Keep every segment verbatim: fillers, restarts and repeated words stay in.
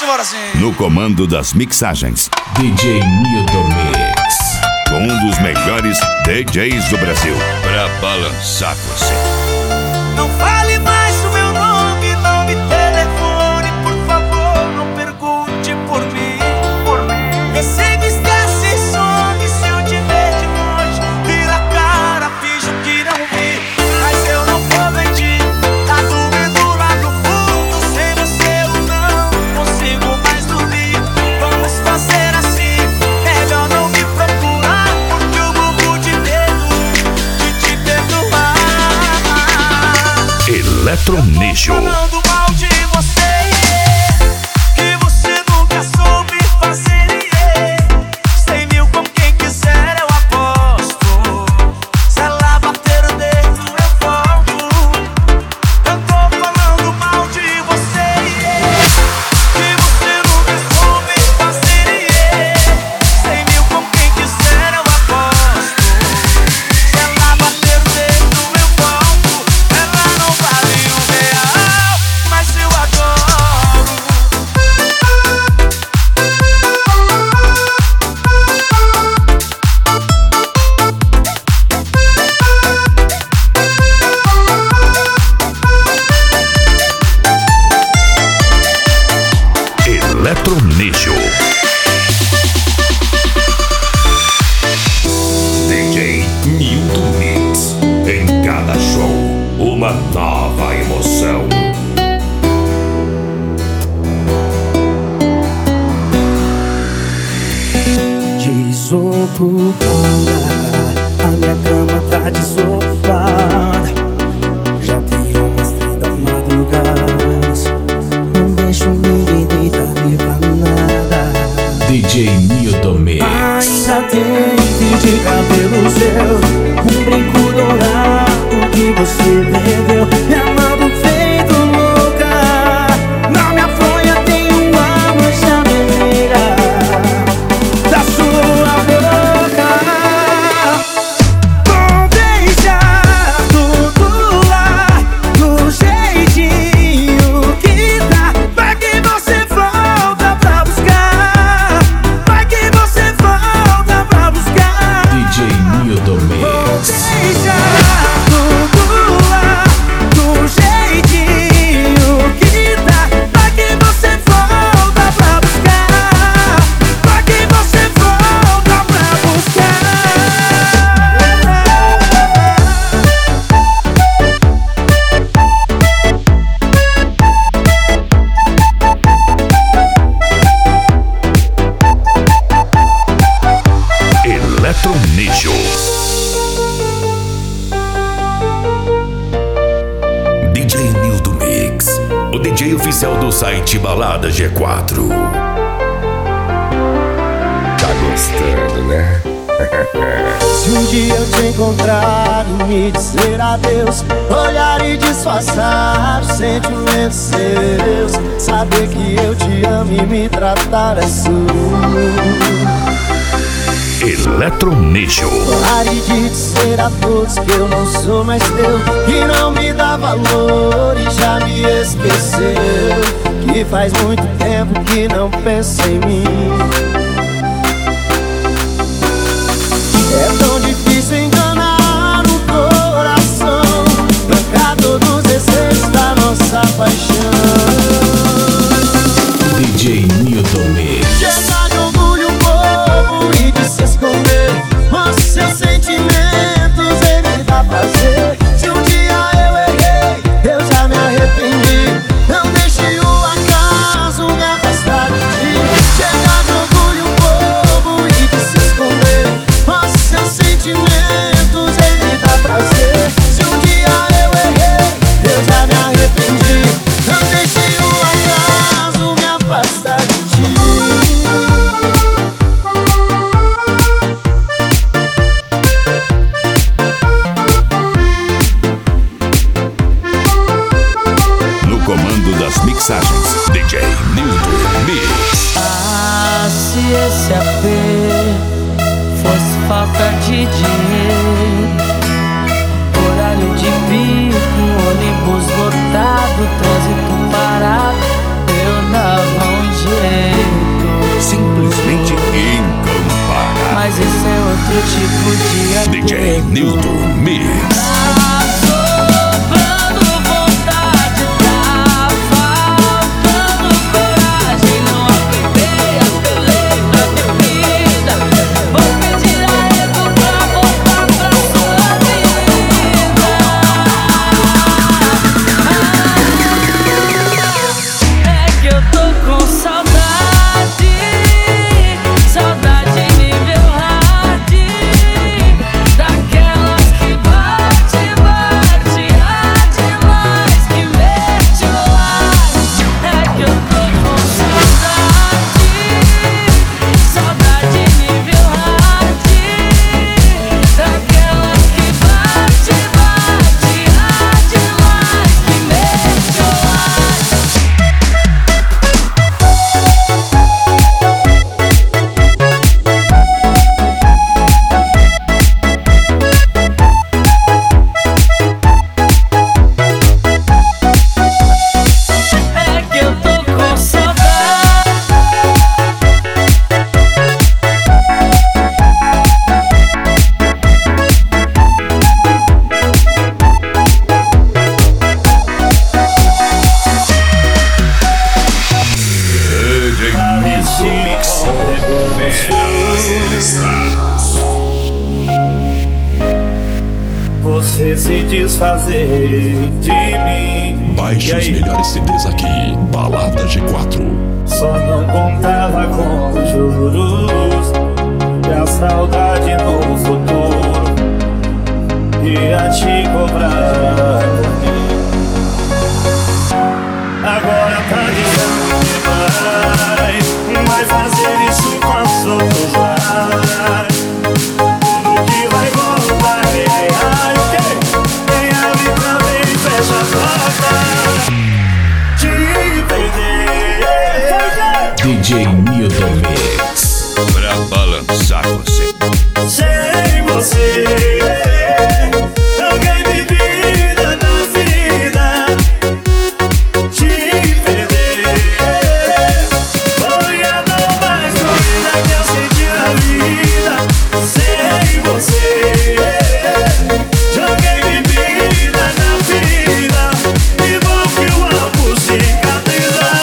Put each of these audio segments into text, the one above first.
simbora assim. No comando das mixagens, D J Nilton Mix. Um dos melhores D Js do Brasil, pra balançar você. Não fale mais o meu nome, não me telefone, por favor, não pergunte por mim. Você me esquece e some, se eu te ver de longe, vira a cara, finjo que não vi. Mas eu não vou mentir, tá doendo lá no fundo, sem você eu não consigo mais dormir. Vamos fazer assim, melhor não me procurar, porque eu morro de medo de te perdoar. Eletronígio. Falando mal de você, que você nunca soube fazer, cem mil com quem quiser eu aposto. Se ela bater o dedo eu volto. Eu tô falando mal de você, que você nunca soube fazer, cem mil com quem quiser eu aposto. Se ela bater o dedo eu volto. Ela não vale um real, mas eu adoro. Eletronígio. D J Nilton Mix. Em cada show, uma nova emoção. Desocupada, a minha cama tá desocupada. Já tem umas trinta madrugadas. Não deixo ninguém deitar pra nada. D J Nilton Mix. Ainda tem fio de cabelo seu, um brinco dourado que você bebeu. Me amando feito louca, na minha fronha tem uma mancha vermelha da sua boca. Vou deixar tudo lá, do jeitinho que tá. Vai que você volta pra buscar, vai que você volta pra buscar. D J Nilton Mix. Deixa tudo lá, do jeitinho que tá. Vai que você volta pra buscar, vai que você volta pra buscar. Eletronígio. D J Nilton Mix. O D J oficial do site Balada G quatro. Tá gostando, né? Se um dia eu te encontrar e me dizer adeus, olhar e disfarçar os sentimentos seus, saber que eu te amo e me tratar assim. Eletronígio. Pare de dizer a todos que eu não sou mais teu, que não me dá valor e já me esqueceu, que faz muito tempo que não pensa em mim. É tão difícil enganar o coração, trancar todos os desejos da nossa paixão. D J Nilton Mix. Chega de orgulho bobo e de se esconder, mostre seus sentimentos e me dá prazer. Se um dia eu errei, eu já me arrependi. Não deixe o acaso me afastar de ti. Chega de orgulho bobo e de se esconder, mostre seus sentimentos e me dá prazer. Se um dia eu errei, eu já me arrependi. Não deixe o acaso me afastar de ti. J Newton Mix. Você se desfazer de mim. Baixe os melhores C Ds aqui, Balada G quatro. Só não contava com os juros e a saudade no futuro ia te cobrar. Agora tá dizendo demais, mas fazer isso com os outros vai. Tudo que vai voltar é ai, ok? Quem abre também fecha a porta. Te perder. D J Newton Mix. Pra balançar você. Sem você, joguei bebida na vida. Te perder foi a dor mais doida que eu senti na vida. Sem você, joguei bebida na vida. E bom que o álcool cicatrizar.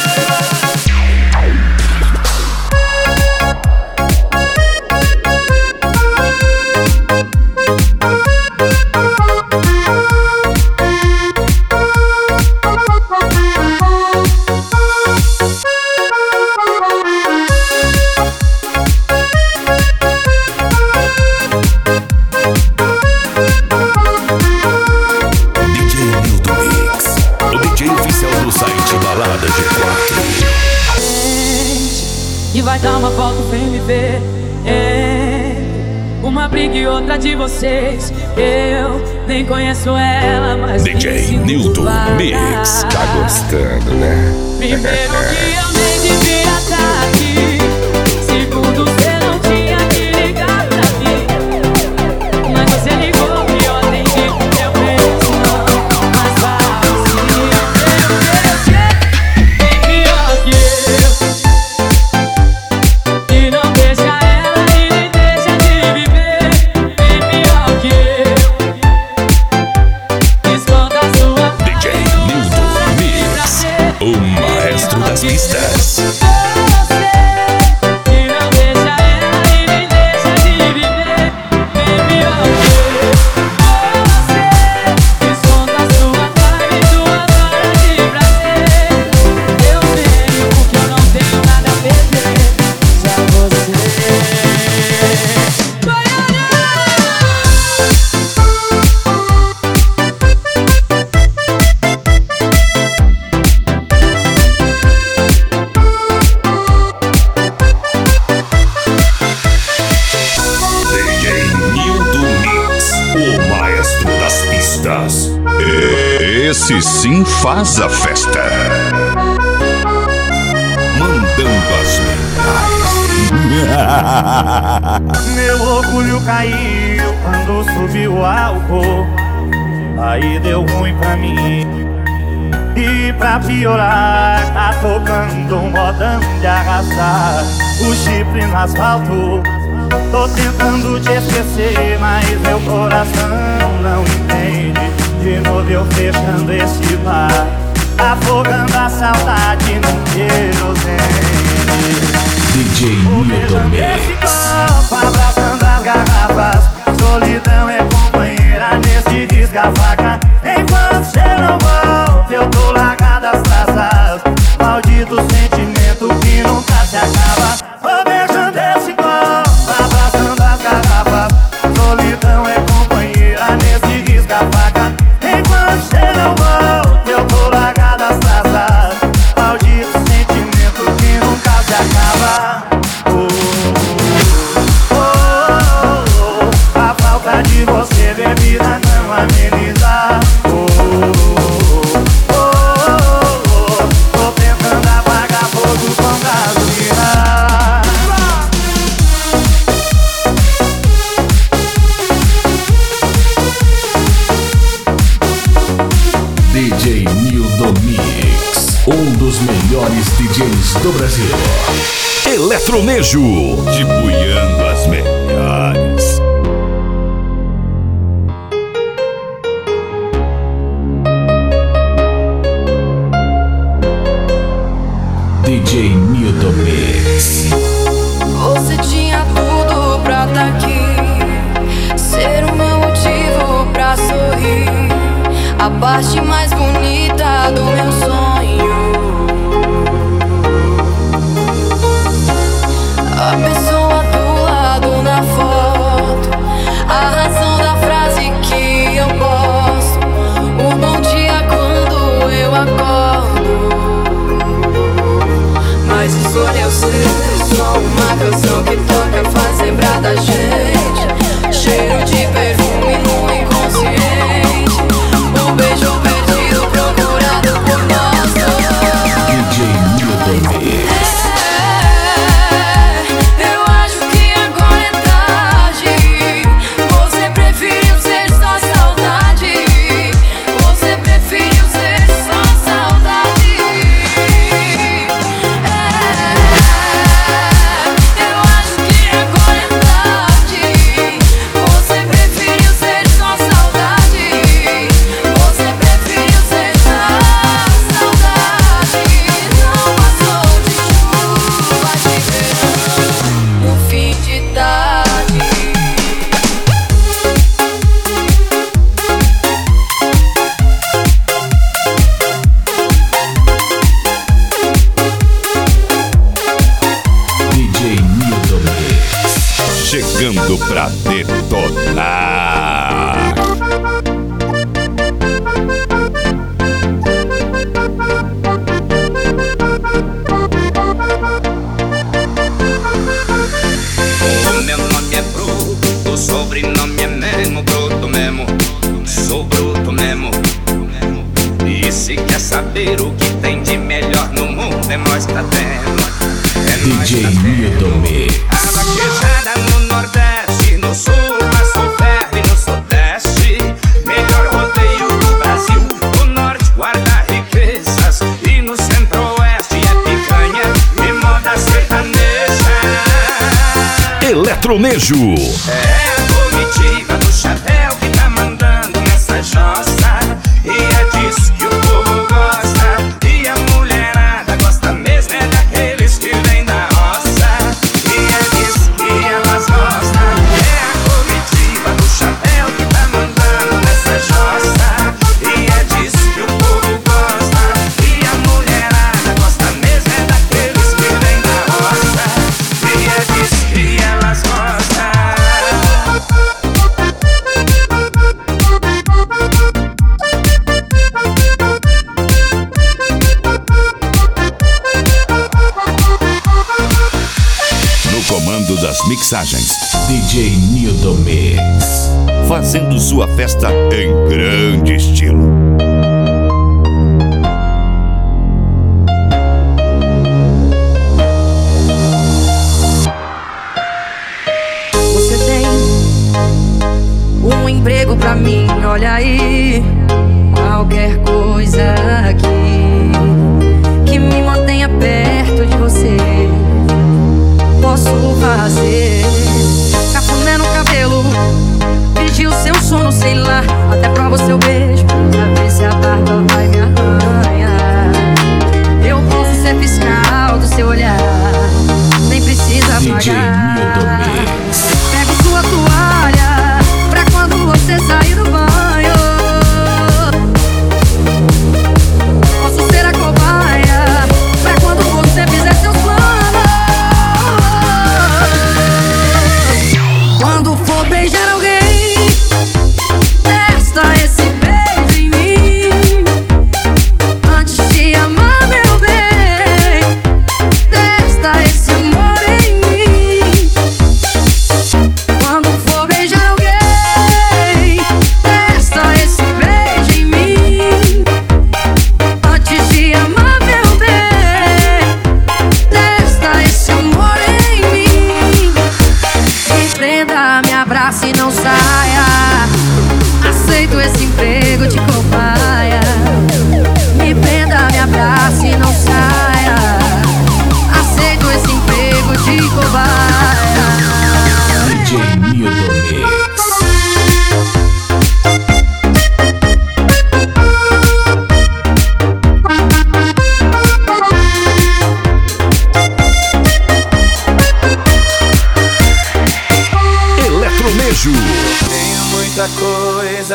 D J Newton Mix, o D J oficial do site Balada G quatro. E vai dar uma volta, vem me ver. É, uma briga e outra de vocês. Eu nem conheço ela, mas D J me sinto Newton vaga. Mix. Tá gostando, né? Primeiro que eu nem devia estar aqui. Segundo, você não tinha que ligar pra mim. Mas você ligou e eu atendi. Eu penso não, mas vai assim. Tem pior que eu. E não deixa ela e nem deixa de viver. Tem pior que eu. Esconda a sua D J Newton Mix, o maestro das pistas. Esse sim faz a festa. Mandando as melhores. Meu orgulho caiu quando subiu o álcool. Aí deu ruim pra mim. E pra piorar, tá tocando um modão de arrastar o chifre no asfalto. Tô tentando te esquecer, mas meu coração não entende. De novo eu fechando esse bar, afogando a saudade num querosene. D J Milton Mix. Abraçando as garrafas, solidão é companheira nesse descavaca. Enquanto cê não volta, eu tô largado às traças. Maldito sentimento que nunca se acaba. Vou beijando esse copo, abraçando as garrafas. Solidão é companheira nesse descavaca. Enquanto cê não volta, eu tô largado às traças. Maldito sentimento que nunca se acaba. De você bebida não ameniza. Oh, oh, oh, oh. Tô tentando apagar fogo com gasolina. D J Milton Mix, um dos melhores D Js do Brasil. Eletronejo, dibuiando as melhores. D J Milton Mix. Você tinha tudo pra tá aqui, ser o meu motivo pra sorrir, a parte mais bonita do meu sonho. A pessoa do lado na foto, a razão da frase que eu posto, o bom dia quando eu acordo. Mas escolheu ser só uma canção que toca, faz lembrar da gente. Cheiro de perfume no inconsciente, um beijo perdido procurado por nós dois. D J Milton Mix. É, eu acho que agora é tarde. Você preferiu ser só saudade. Você preferiu ser só saudade. Eu acho que agora é tarde. Você preferiu ser só saudade. Você preferiu ser só saudade. Não passou de chuva de verão no fim de tarde. D J Milton Mix. Chegando pra detonar. O meu nome é Bruto, o sobrenome é mesmo Bruto mesmo. Sou bruto mesmo. E se quer saber o que tem de melhor no mundo, é nós que tá tendo. É D nós J que tá tendo. Milton Mix. A vaquejada no Nordeste, no Sul, Passo Ferro e no Sudeste. Melhor rodeio do Brasil. O Norte guarda riquezas e no Centro-Oeste é picanha e moda sertaneja. Eletronejo, É a comitiva do chapéu que tá mandando nessa jossa. E é disso que o povo gosta. E a mulherada gosta mesmo é daqueles que vêm da roça. E é disso que elas gostam. É a comitiva do chapéu que tá mandando nessa jossa. E é disso que o povo gosta. E a mulherada gosta mesmo é daqueles que vêm da roça. E é disso que elas gostam. no comando das mixagens, D J Milton Mix. fazendo sua festa em grande estilo. Você tem um emprego pra mim, olha aí. Qualquer coisa aqui que me mantenha perto de você, posso fazer.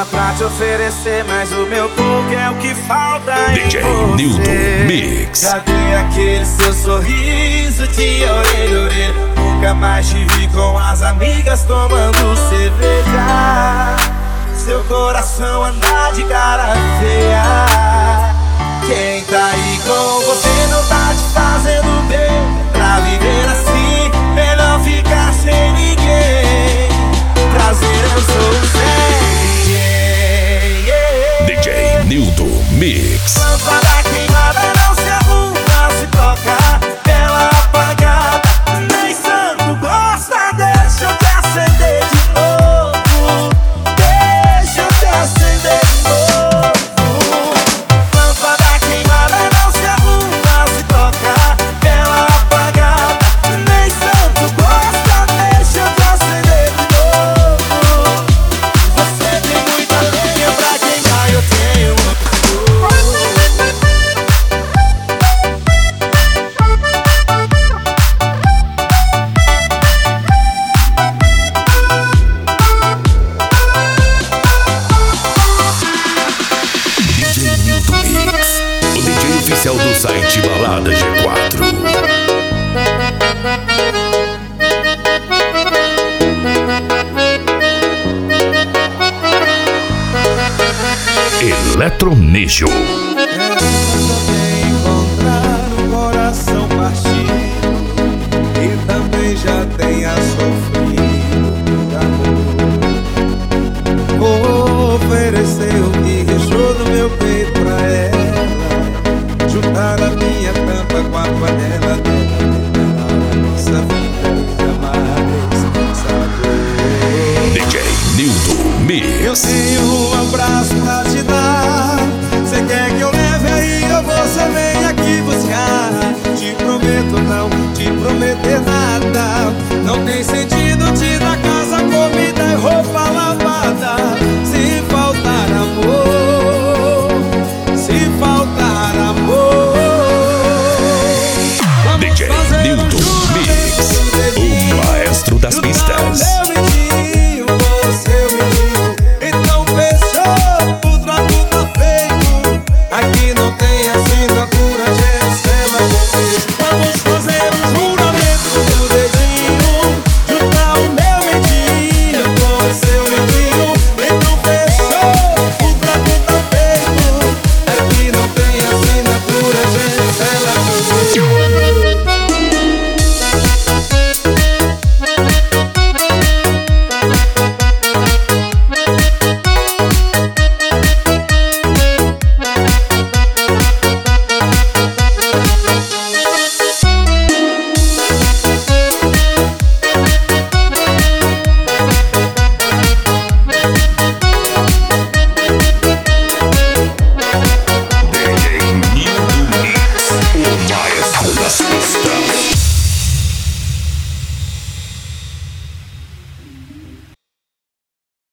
vida pra te oferecer, mas o meu pouco é o que falta em D J você. Nilton Mix. Cadê aquele seu sorriso de orelha a orelha? Nunca mais te vi com as amigas tomando cerveja. Seu coração anda de cara feia. Quem tá aí com você não tá te fazendo bem. Pra viver assim, melhor ficar sem ninguém. Prazer, eu sou sem ninguém, yeah. D J Nilton Mix. Lâmpada queimada não se arruma, se toca tela apagada. Nem santo gosta, deixa eu te acender de novo. Deixa eu te acender de novo. Lâmpada queimada não se arruma, se toca tela apagada. Nem santo gosta, deixa eu te acender de novo. Você tem muita lenha pra queimar, eu tenho D J Nilton Mix, o D J oficial do site Balada G quatro. Eletronígio. encontrar um coração partido e também já tenha sofrido por amor. Vou oferecer o que restou do meu peito pra ela, juntar a minha tampa com a panela dela, declarar a nossa vida jamais sabor. D J Nilton Mix. Eu tenho um abraço pra te dar. Cê quer que eu leve aí ou você vem aqui buscar? Te prometo não te prometer nada. Não tem sentido te dar casa, comida e roupa lavada. Se faltar amor, se faltar amor, D J vamos fazer um Nilton